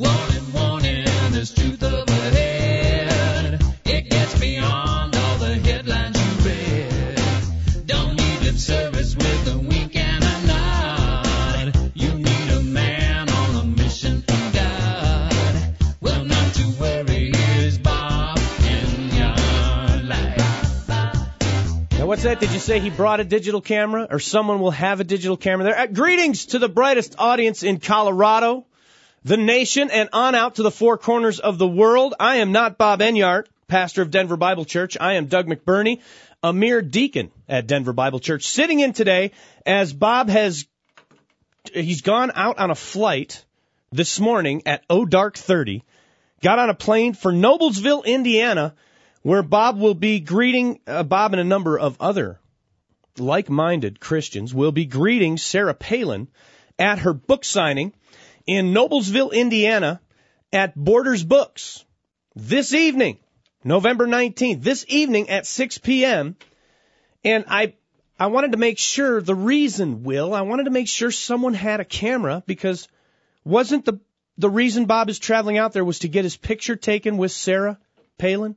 Warning, warning, there's truth up ahead. It gets beyond all the headlines you read. Don't need lip service with a wink and a nod. You need a man on a mission from God. Well, not to worry, here's Bob in your life. Now, what's that? Did you say he brought a digital camera, or someone will have a digital camera there? Greetings to the brightest audience in Colorado, the nation, and on out to the four corners of the world. I am not Bob Enyart, pastor of Denver Bible Church. I am Doug McBurney, a mere deacon at Denver Bible Church, sitting in today as Bob he's gone out on a flight this morning at dark 30, got on a plane for Noblesville, Indiana, where Bob will be greeting, Bob and a number of other like-minded Christians will be greeting Sarah Palin at her book signing in Noblesville, Indiana at Borders Books this evening, November 19th, this evening at 6 p.m. And I wanted to make sure, I wanted to make sure someone had a camera, because wasn't the reason Bob is traveling out there was to get his picture taken with Sarah Palin?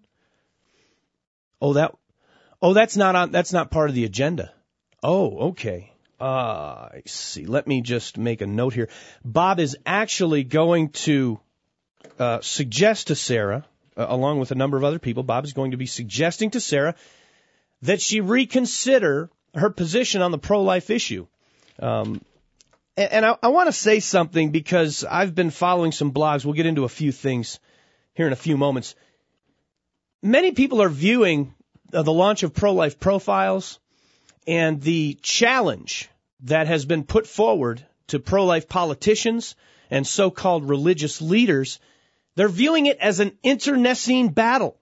That's not part of the agenda. Oh, okay. I see. Let me just make a note here. Bob is actually going to suggest to Sarah, along with a number of other people, Bob is going to be suggesting to Sarah that she reconsider her position on the pro-life issue. And I want to say something, because I've been following some blogs. We'll get into a few things here in a few moments. Many people are viewing the launch of pro-life profiles and the challenge that has been put forward to pro-life politicians and so-called religious leaders. They're viewing it as an internecine battle,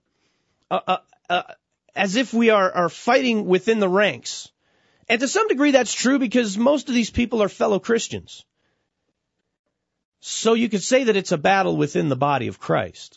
as if we are fighting within the ranks. And to some degree that's true, because most of these people are fellow Christians. So you could say that it's a battle within the body of Christ.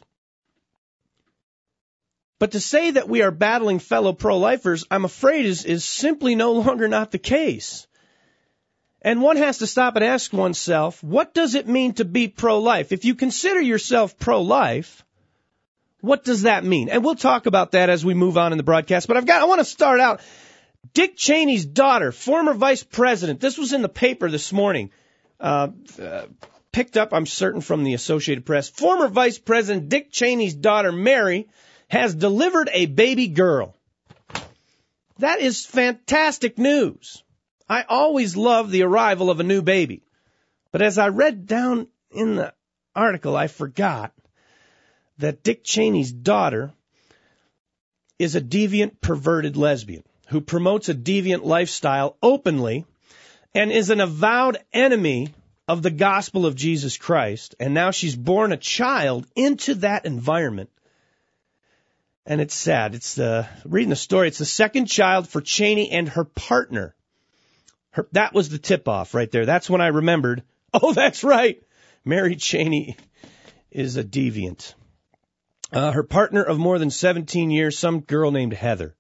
But to say that we are battling fellow pro-lifers, I'm afraid is simply no longer not the case. And one has to stop and ask oneself, what does it mean to be pro-life? If you consider yourself pro-life, what does that mean? And we'll talk about that as we move on in the broadcast. But I want to start out. Dick Cheney's daughter, former vice president, this was in the paper this morning, picked up, I'm certain, from the Associated Press. Former Vice President Dick Cheney's daughter, Mary, has delivered a baby girl. That is fantastic news. I always love the arrival of a new baby. But as I read down in the article, I forgot that Dick Cheney's daughter is a deviant, perverted lesbian who promotes a deviant lifestyle openly and is an avowed enemy of the gospel of Jesus Christ. And now she's born a child into that environment. And it's sad. Reading the story, it's the second child for Cheney and her partner. That was the tip-off right there. That's when I remembered, oh, that's right, Mary Cheney is a deviant. Her partner of more than 17 years, some girl named Heather.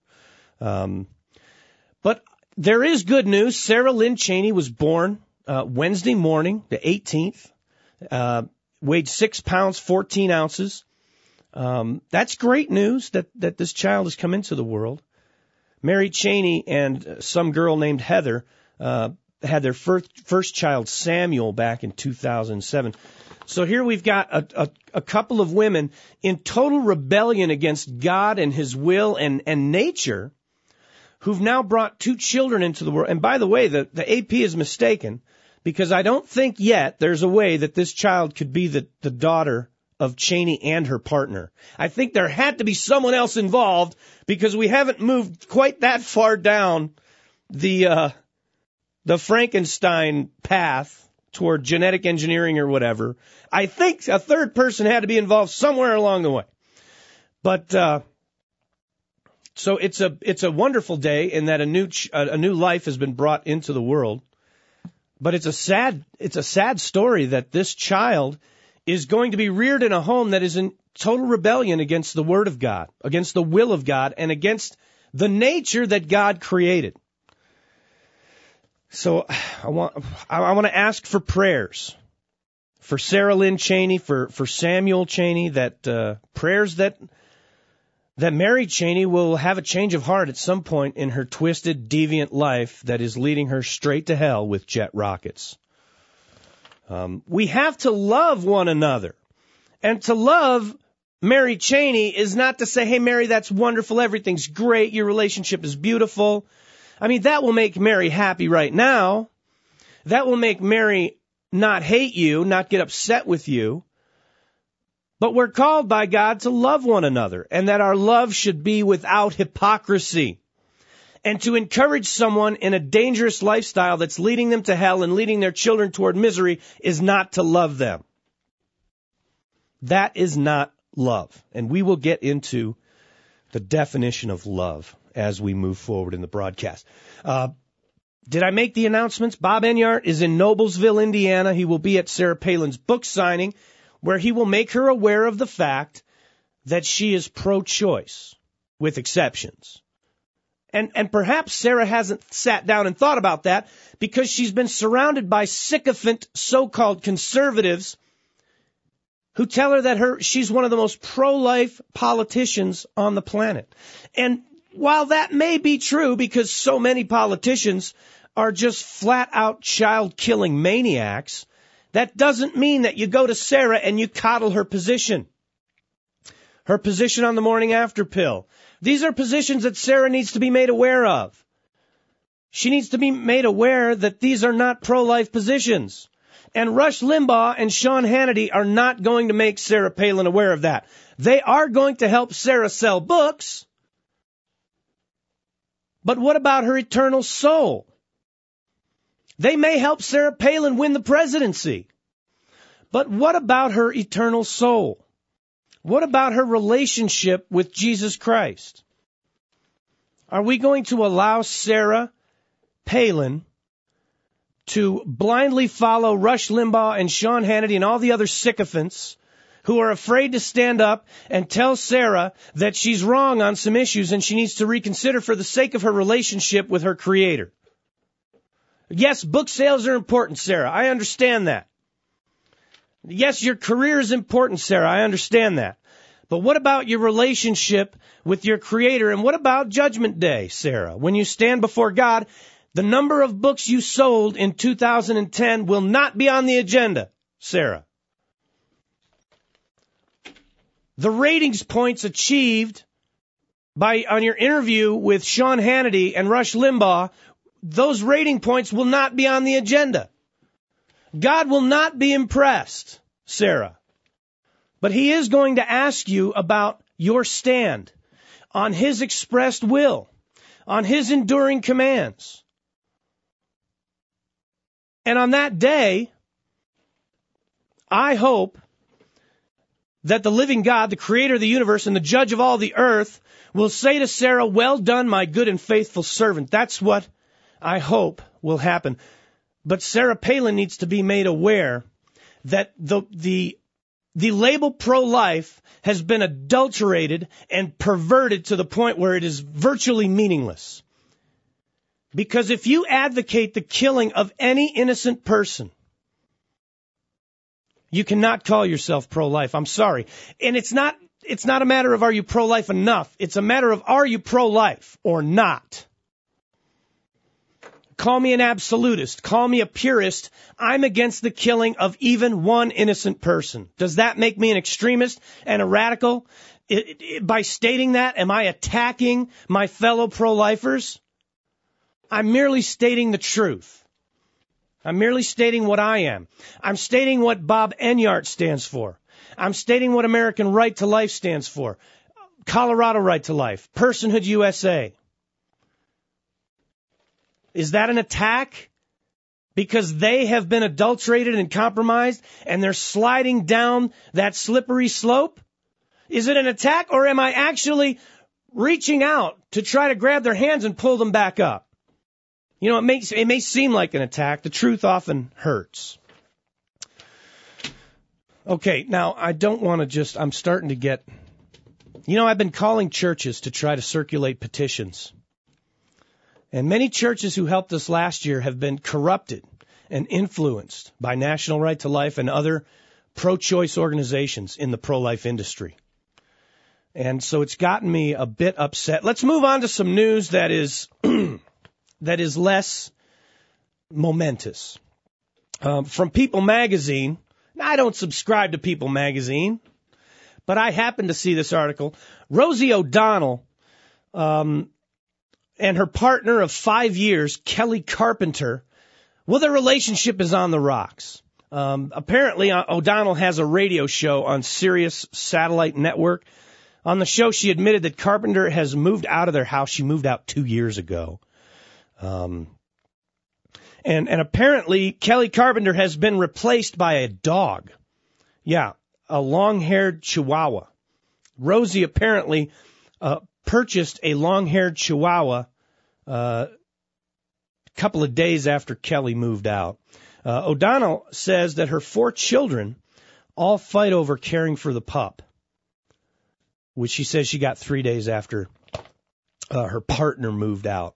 But there is good news. Sarah Lynn Cheney was born Wednesday morning, the 18th, weighed 6 pounds, 14 ounces. That's great news that this child has come into the world. Mary Cheney and some girl named Heather had their first child, Samuel, back in 2007. So here we've got a couple of women in total rebellion against God and his will and nature, who've now brought 2 children into the world. And by the way, the AP is mistaken, because I don't think yet there's a way that this child could be the daughter of Cheney and her partner. I think there had to be someone else involved, because we haven't moved quite that far down the Frankenstein path toward genetic engineering or whatever. I think a third person had to be involved somewhere along the way. But so it's a wonderful day in that a new life has been brought into the world. But it's a sad story that this child is going to be reared in a home that is in total rebellion against the Word of God, against the will of God, and against the nature that God created. So I want to ask for prayers for Sarah Lynn Cheney, for Samuel Cheney, that prayers that Mary Cheney will have a change of heart at some point in her twisted, deviant life that is leading her straight to hell with jet rockets. We have to love one another. And to love Mary Cheney is not to say, hey, Mary, that's wonderful. Everything's great. Your relationship is beautiful. I mean, that will make Mary happy right now. That will make Mary not hate you, not get upset with you. But we're called by God to love one another, and that our love should be without hypocrisy. And to encourage someone in a dangerous lifestyle that's leading them to hell and leading their children toward misery is not to love them. That is not love. And we will get into the definition of love as we move forward in the broadcast. Did I make the announcements? Bob Enyart is in Noblesville, Indiana. He will be at Sarah Palin's book signing, where he will make her aware of the fact that she is pro-choice, with exceptions. And perhaps Sarah hasn't sat down and thought about that because she's been surrounded by sycophant so-called conservatives who tell her that she's one of the most pro-life politicians on the planet. And while that may be true because so many politicians are just flat-out child-killing maniacs, that doesn't mean that you go to Sarah and you coddle her position. Her position on the morning after pill. These are positions that Sarah needs to be made aware of. She needs to be made aware that these are not pro-life positions. And Rush Limbaugh and Sean Hannity are not going to make Sarah Palin aware of that. They are going to help Sarah sell books. But what about her eternal soul? They may help Sarah Palin win the presidency. But what about her eternal soul? What about her relationship with Jesus Christ? Are we going to allow Sarah Palin to blindly follow Rush Limbaugh and Sean Hannity and all the other sycophants who are afraid to stand up and tell Sarah that she's wrong on some issues and she needs to reconsider for the sake of her relationship with her Creator? Yes, book sales are important, Sarah. I understand that. Yes, your career is important, Sarah. I understand that. But what about your relationship with your Creator? And what about Judgment Day, Sarah? When you stand before God, the number of books you sold in 2010 will not be on the agenda, Sarah. The ratings points achieved on your interview with Sean Hannity and Rush Limbaugh, those rating points will not be on the agenda. God will not be impressed, Sarah. But He is going to ask you about your stand on His expressed will, on His enduring commands. And on that day, I hope that the living God, the creator of the universe and the judge of all the earth, will say to Sarah, well done, my good and faithful servant. That's what I hope will happen. But Sarah Palin needs to be made aware that the label pro-life has been adulterated and perverted to the point where it is virtually meaningless. Because if you advocate the killing of any innocent person, you cannot call yourself pro-life. I'm sorry. And it's not a matter of are you pro-life enough. It's a matter of are you pro-life or not. Call me an absolutist. Call me a purist. I'm against the killing of even one innocent person. Does that make me an extremist and a radical? By stating that, am I attacking my fellow pro-lifers? I'm merely stating the truth. I'm merely stating what I am. I'm stating what Bob Enyart stands for. I'm stating what American Right to Life stands for. Colorado Right to Life. Personhood USA. Is that an attack? Because they have been adulterated and compromised and they're sliding down that slippery slope? Is it an attack, or am I actually reaching out to try to grab their hands and pull them back up? You know, it may seem like an attack. The truth often hurts. Okay, now I don't want to I'm starting to get, I've been calling churches to try to circulate petitions. And many churches who helped us last year have been corrupted and influenced by National Right to Life and other pro-choice organizations in the pro-life industry. And so it's gotten me a bit upset. Let's move on to some news that is that is less momentous. From People Magazine. Now, I don't subscribe to People Magazine, but I happened to see this article. Rosie O'Donnell and her partner of 5 years, Kelly Carpenter, well, their relationship is on the rocks. Apparently, O'Donnell has a radio show on Sirius Satellite Network. On the show, she admitted that Carpenter has moved out of their house. She moved out 2 years ago. And apparently, Kelly Carpenter has been replaced by a dog. Yeah, a long-haired Chihuahua. Rosie apparently purchased a long-haired Chihuahua a couple of days after Kelly moved out. O'Donnell says that her 4 children all fight over caring for the pup, which she says she got 3 days after her partner moved out.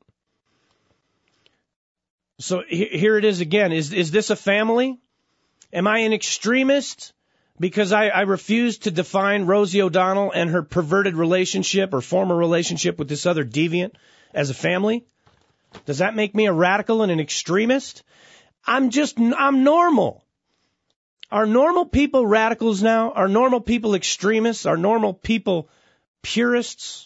So here it is again. Is this a family? Am I an extremist because I refuse to define Rosie O'Donnell and her perverted relationship or former relationship with this other deviant as a family? Does that make me a radical and an extremist? I'm normal. Are normal people radicals now? Are normal people extremists? Are normal people purists?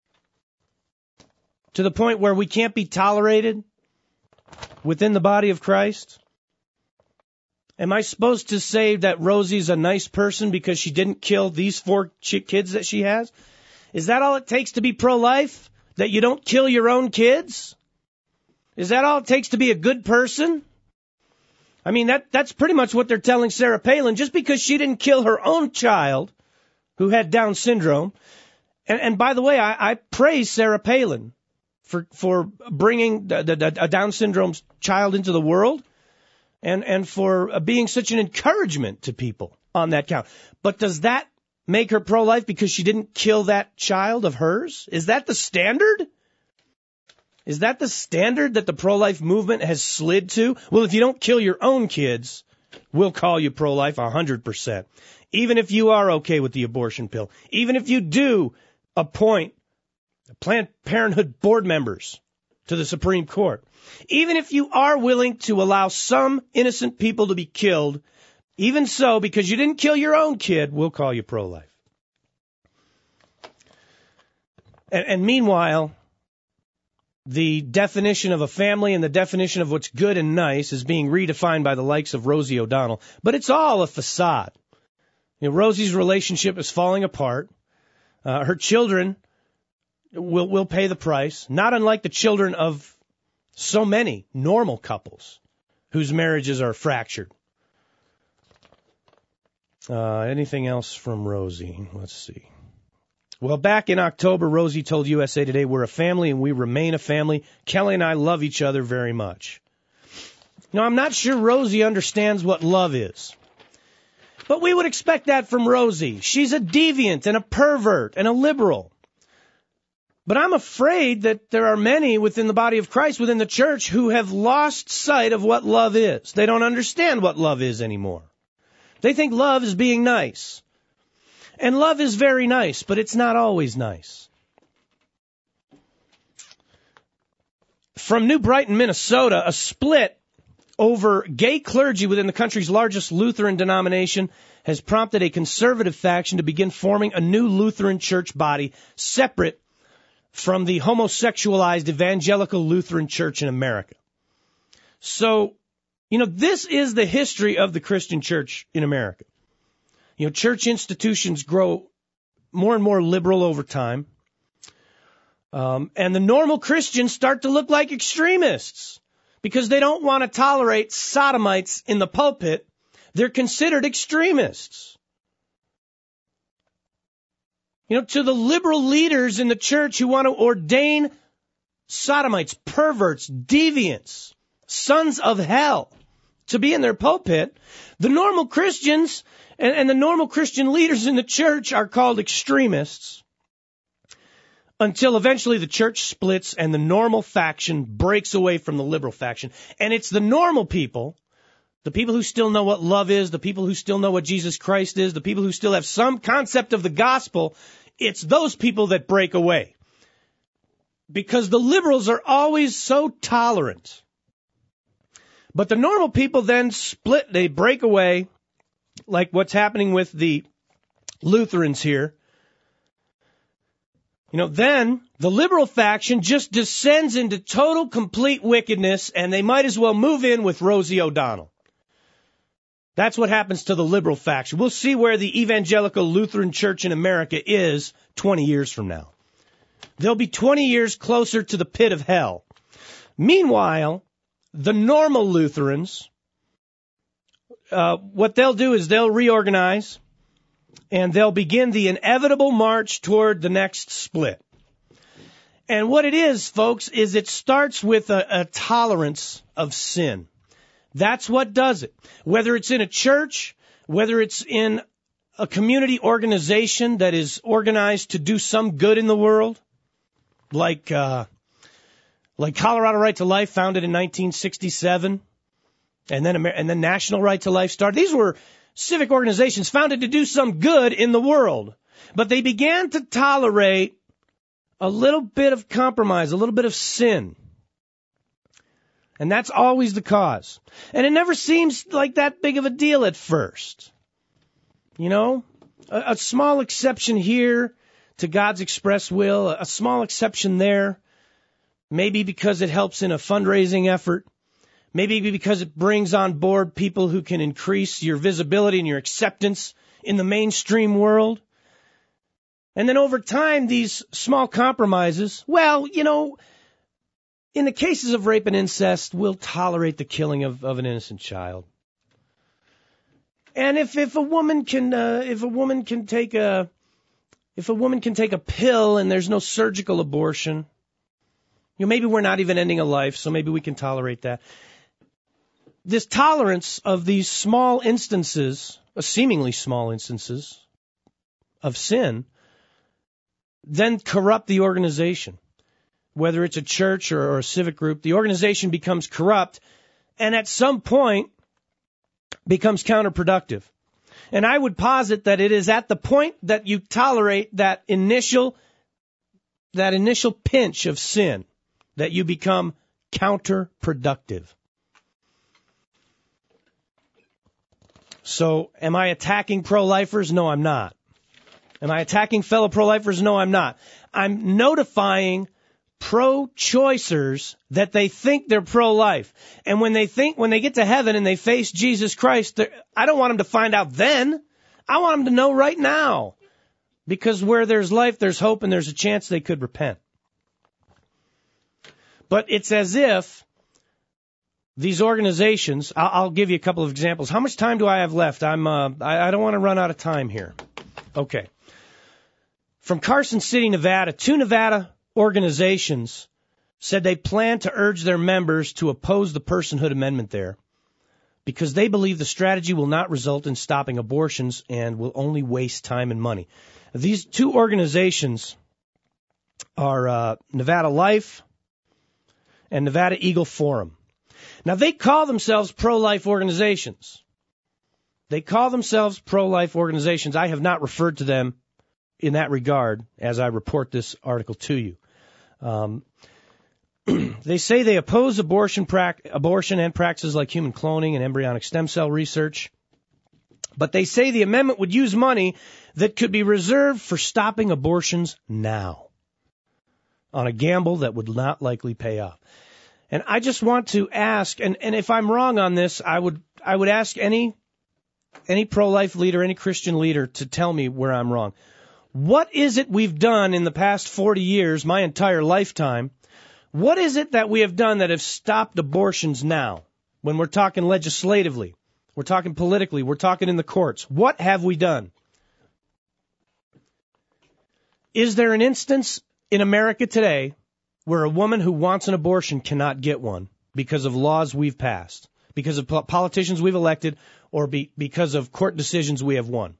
To the point where we can't be tolerated within the body of Christ? Am I supposed to say that Rosie's a nice person because she didn't kill these 4 kids that she has? Is that all it takes to be pro-life? That you don't kill your own kids? Is that all it takes to be a good person? I mean, that's pretty much what they're telling Sarah Palin. Just because she didn't kill her own child who had Down syndrome. And by the way, I praise Sarah Palin for bringing a Down syndrome child into the world and for being such an encouragement to people on that count. But does that make her pro-life because she didn't kill that child of hers? Is that the standard? Is that the standard that the pro-life movement has slid to? Well, if you don't kill your own kids, we'll call you pro-life 100%. Even if you are okay with the abortion pill. Even if you do appoint Planned Parenthood board members to the Supreme Court. Even if you are willing to allow some innocent people to be killed, even so, because you didn't kill your own kid, we'll call you pro-life. And meanwhile, the definition of a family and the definition of what's good and nice is being redefined by the likes of Rosie O'Donnell. But it's all a facade. You know, Rosie's relationship is falling apart. Her children will pay the price, not unlike the children of so many normal couples whose marriages are fractured. Anything else from Rosie? Let's see. Well, back in October, Rosie told USA Today, we're a family and we remain a family. Kelly and I love each other very much. Now, I'm not sure Rosie understands what love is. But we would expect that from Rosie. She's a deviant and a pervert and a liberal. But I'm afraid that there are many within the body of Christ, within the church, who have lost sight of what love is. They don't understand what love is anymore. They think love is being nice. And love is very nice, but it's not always nice. From New Brighton, Minnesota, a split over gay clergy within the country's largest Lutheran denomination has prompted a conservative faction to begin forming a new Lutheran church body separate from the homosexualized evangelical Lutheran Church in America. So, you know, this is the history of the Christian church in America. You know, church institutions grow more and more liberal over time. And the normal Christians start to look like extremists because they don't want to tolerate sodomites in the pulpit. They're considered extremists. You know, to the liberal leaders in the church who want to ordain sodomites, perverts, deviants, sons of hell to be in their pulpit, the normal Christians and the normal Christian leaders in the church are called extremists until eventually the church splits and the normal faction breaks away from the liberal faction. And it's the normal people the people who still know what love is, the people who still know what Jesus Christ is, the people who still have some concept of the gospel, it's those people that break away. Because the liberals are always so tolerant. But the normal people then split, they break away, like what's happening with the Lutherans here. Then the liberal faction just descends into total, complete wickedness, and they might as well move in with Rosie O'Donnell. That's what happens to the liberal faction. We'll see where the evangelical Lutheran Church in America is 20 years from now. They'll be 20 years closer to the pit of hell. Meanwhile, the normal Lutherans, what they'll do is they'll reorganize, and they'll begin the inevitable march toward the next split. And what it is, folks, is it starts with a tolerance of sin. That's what does it. Whether it's in a church, whether it's in a community organization that is organized to do some good in the world, like Colorado Right to Life, founded in 1967, and then National Right to Life started. These were civic organizations founded to do some good in the world. But they began to tolerate a little bit of compromise, a little bit of sin. And that's always the cause. And it never seems like that big of a deal at first. A small exception here to God's express will, a small exception there, maybe because it helps in a fundraising effort. Maybe because it brings on board people who can increase your visibility and your acceptance in the mainstream world. And then over time, these small compromises, in the cases of rape and incest, we'll tolerate the killing of an innocent child. And if a woman can take a pill and there's no surgical abortion, maybe we're not even ending a life, so maybe we can tolerate that. This tolerance of these small instances, seemingly small instances of sin, then corrupt the organization. Whether it's a church or a civic group, the organization becomes corrupt and at some point becomes counterproductive. And I would posit that it is at the point that you tolerate that initial pinch of sin that you become counterproductive. So, am I attacking pro-lifers? No, I'm not. Am I attacking fellow pro-lifers? No, I'm not. I'm notifying pro-choicers that they think they're pro-life. And when they get to heaven and they face Jesus Christ, I don't want them to find out then. I want them to know right now. Because where there's life, there's hope, and there's a chance they could repent. But it's as if these organizations, I'll give you a couple of examples. How much time do I have left? I don't want to run out of time here. Okay. From Carson City, Nevada, 2 Nevada organizations said they plan to urge their members to oppose the personhood amendment there because they believe the strategy will not result in stopping abortions and will only waste time and money. These 2 organizations are Nevada Life and Nevada Eagle Forum. Now, they call themselves pro-life organizations. I have not referred to them in that regard as I report this article to you. They say they oppose abortion and practices like human cloning and embryonic stem cell research. But they say the amendment would use money that could be reserved for stopping abortions now on a gamble that would not likely pay off. And I just want to ask, and if I'm wrong on this, I would ask any pro-life leader, any Christian leader to tell me where I'm wrong. What is it we've done in the past 40 years, my entire lifetime? What is it that we have done that have stopped abortions now? When we're talking legislatively, we're talking politically, we're talking in the courts. What have we done? Is there an instance in America today where a woman who wants an abortion cannot get one because of laws we've passed, because of politicians we've elected, or because of court decisions we have won?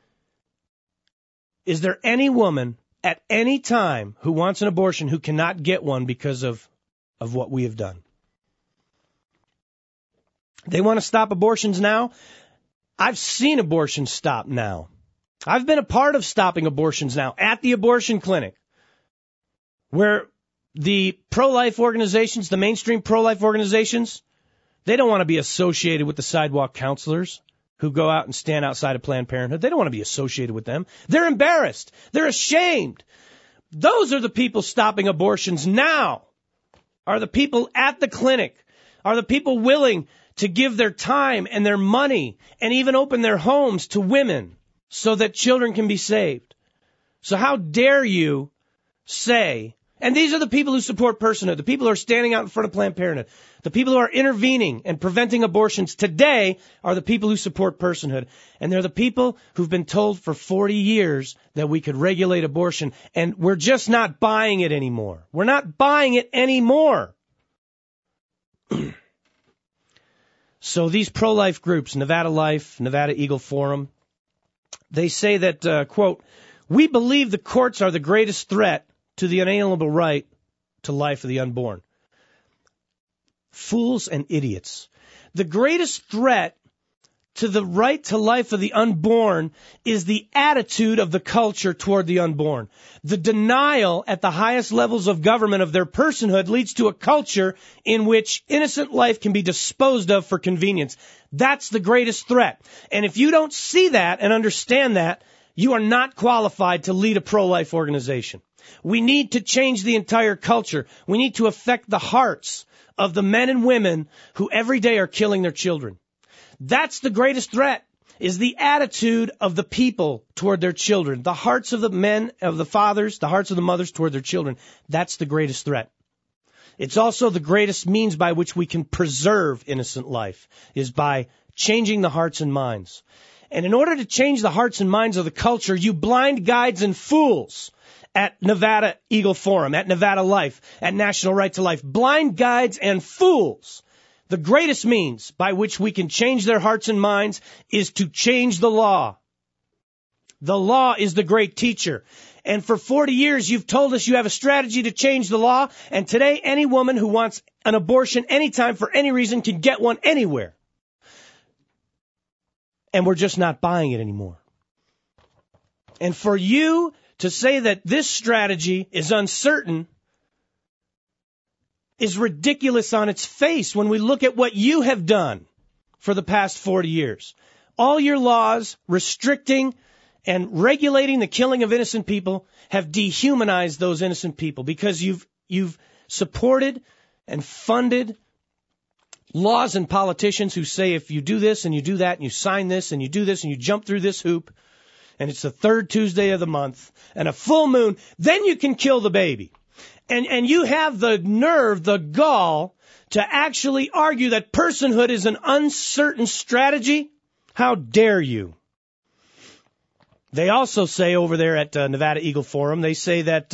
Is there any woman at any time who wants an abortion who cannot get one because of what we have done? They want to stop abortions now. I've seen abortions stop now. I've been a part of stopping abortions now at the abortion clinic, where the pro-life organizations, the mainstream pro-life organizations, they don't want to be associated with the sidewalk counselors who go out and stand outside of Planned Parenthood. They don't want to be associated with them. They're embarrassed. They're ashamed. Those are the people stopping abortions now, are the people at the clinic, are the people willing to give their time and their money and even open their homes to women so that children can be saved. So how dare you say, and these are the people who support personhood, the people who are standing out in front of Planned Parenthood, the people who are intervening and preventing abortions today are the people who support personhood. And they're the people who've been told for 40 years that we could regulate abortion, and we're just not buying it anymore. We're not buying it anymore. So these pro-life groups, Nevada Life, Nevada Eagle Forum, they say that, quote, we believe the courts are the greatest threat to the unalienable right to life of the unborn. Fools and idiots. The greatest threat to the right to life of the unborn is the attitude of the culture toward the unborn. The denial at the highest levels of government of their personhood leads to a culture in which innocent life can be disposed of for convenience. That's the greatest threat. And if you don't see that and understand that, you are not qualified to lead a pro-life organization. We need to change the entire culture. We need to affect the hearts of the men and women who every day are killing their children. That's the greatest threat, is the attitude of the people toward their children. The hearts of the men, of the fathers, the hearts of the mothers toward their children. That's the greatest threat. It's also the greatest means by which we can preserve innocent life, is by changing the hearts and minds. And in order to change the hearts and minds of the culture, you blind guides and fools at Nevada Eagle Forum, at Nevada Life, at National Right to Life, blind guides and fools. The greatest means by which we can change their hearts and minds is to change the law. The law is the great teacher. And for 40 years, you've told us you have a strategy to change the law. And today, any woman who wants an abortion anytime for any reason can get one anywhere. And we're just not buying it anymore. And for you to say that this strategy is uncertain is ridiculous on its face when we look at what you have done for the past 40 years. All your laws restricting and regulating the killing of innocent people have dehumanized those innocent people because you've supported and funded laws and politicians who say if you do this and you do that and you sign this and you do this and you jump through this hoop and it's the third Tuesday of the month and a full moon, then you can kill the baby. And you have the nerve, the gall, to actually argue that personhood is an uncertain strategy? How dare you? They also say over there at Nevada Eagle Forum, they say that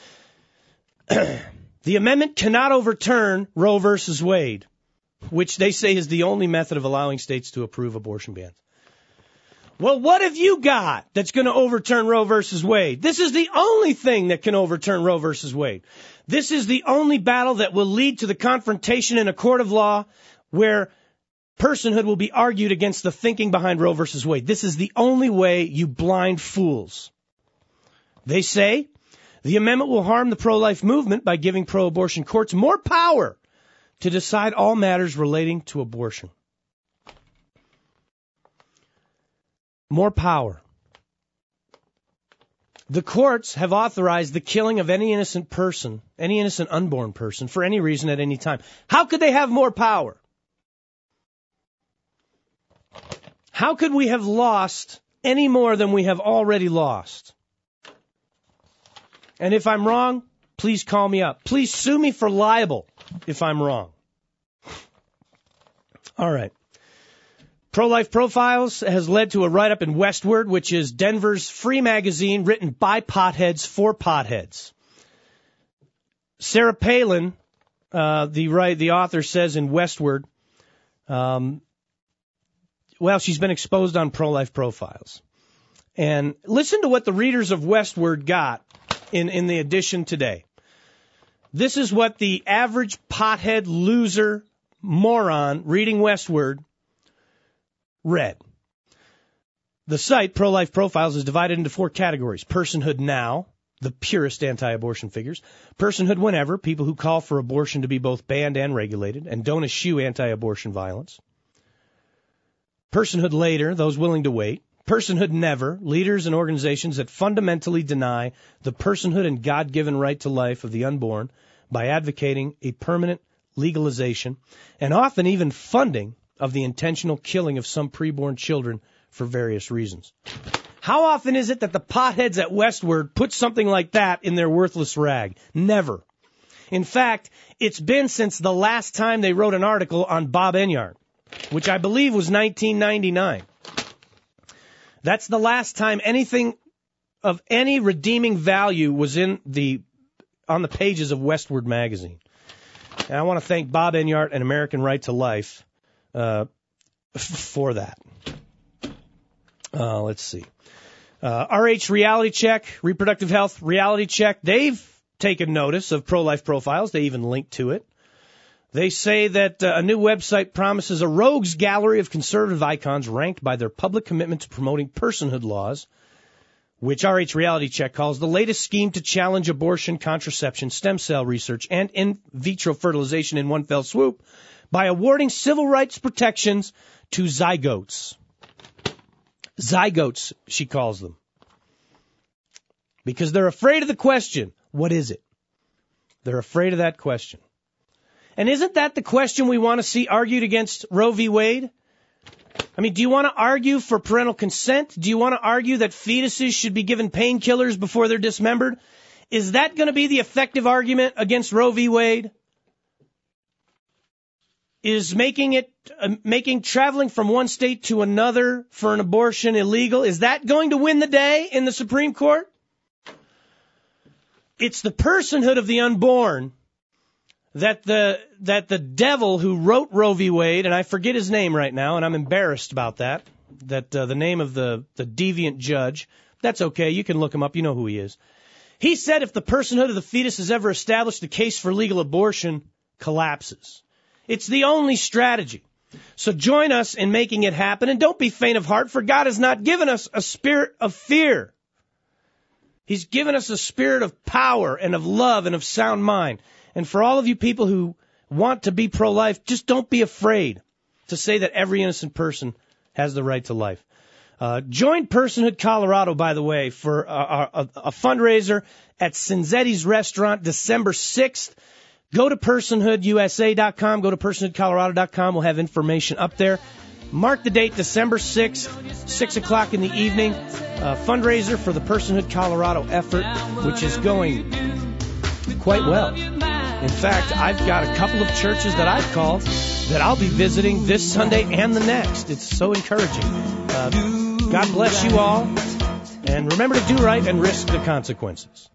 the amendment cannot overturn Roe versus Wade, which they say is the only method of allowing states to approve abortion bans. Well, what have you got that's going to overturn Roe versus Wade? This is the only thing that can overturn Roe versus Wade. This is the only battle that will lead to the confrontation in a court of law where personhood will be argued against the thinking behind Roe versus Wade. This is the only way, you blind fools. They say the amendment will harm the pro-life movement by giving pro-abortion courts more power to decide all matters relating to abortion. More power. The courts have authorized the killing of any innocent person, any innocent unborn person, for any reason at any time. How could they have more power? How could we have lost any more than we have already lost? And if I'm wrong, please call me up. Please sue me for libel if I'm wrong. All right. Pro-Life Profiles has led to a write-up in Westward, which is Denver's free magazine written by potheads for potheads. Sarah Palin, the author, says in Westward, she's been exposed on Pro-Life Profiles. And listen to what the readers of Westward got in the edition today. This is what the average pothead loser moron reading Westword read. The site, Pro-Life Profiles, is divided into 4 categories. Personhood now, the purest anti-abortion figures. Personhood whenever, people who call for abortion to be both banned and regulated and don't eschew anti-abortion violence. Personhood later, those willing to wait. Personhood never, leaders and organizations that fundamentally deny the personhood and God-given right to life of the unborn by advocating a permanent legalization and often even funding of the intentional killing of some preborn children for various reasons. How often is it that the potheads at Westword put something like that in their worthless rag? Never. In fact, it's been since the last time they wrote an article on Bob Enyart, which I believe was 1999. That's the last time anything of any redeeming value was on the pages of Westword magazine. And I want to thank Bob Enyart and American Right to Life for that. Let's see. RH Reality Check, Reproductive Health Reality Check, they've taken notice of Pro-Life Profiles. They even link to it. They say that a new website promises a rogues gallery of conservative icons ranked by their public commitment to promoting personhood laws, which RH Reality Check calls the latest scheme to challenge abortion, contraception, stem cell research, and in vitro fertilization in one fell swoop by awarding civil rights protections to zygotes. Zygotes, she calls them. Because they're afraid of the question, what is it? They're afraid of that question. And isn't that the question we want to see argued against Roe v. Wade? I mean, do you want to argue for parental consent? Do you want to argue that fetuses should be given painkillers before they're dismembered? Is that going to be the effective argument against Roe v. Wade? Is making traveling from one state to another for an abortion illegal? Is that going to win the day in the Supreme Court? It's the personhood of the unborn that the devil who wrote Roe v. Wade, and I forget his name right now, and I'm embarrassed about that the name of the deviant judge. That's okay. You can look him up. You know who he is. He said if the personhood of the fetus is ever established, the case for legal abortion collapses. It's the only strategy. So join us in making it happen, and don't be faint of heart, for God has not given us a spirit of fear. He's given us a spirit of power and of love and of sound mind. And for all of you people who want to be pro-life, just don't be afraid to say that every innocent person has the right to life. Join Personhood Colorado, by the way, for a fundraiser at Cinzetti's Restaurant December 6th. Go to personhoodusa.com. Go to personhoodcolorado.com. We'll have information up there. Mark the date, December 6th, 6 o'clock in the evening. Fundraiser for the Personhood Colorado effort, which is going quite well. In fact, I've got a couple of churches that I've called that I'll be visiting this Sunday and the next. It's so encouraging. God bless you all. And remember to do right and risk the consequences.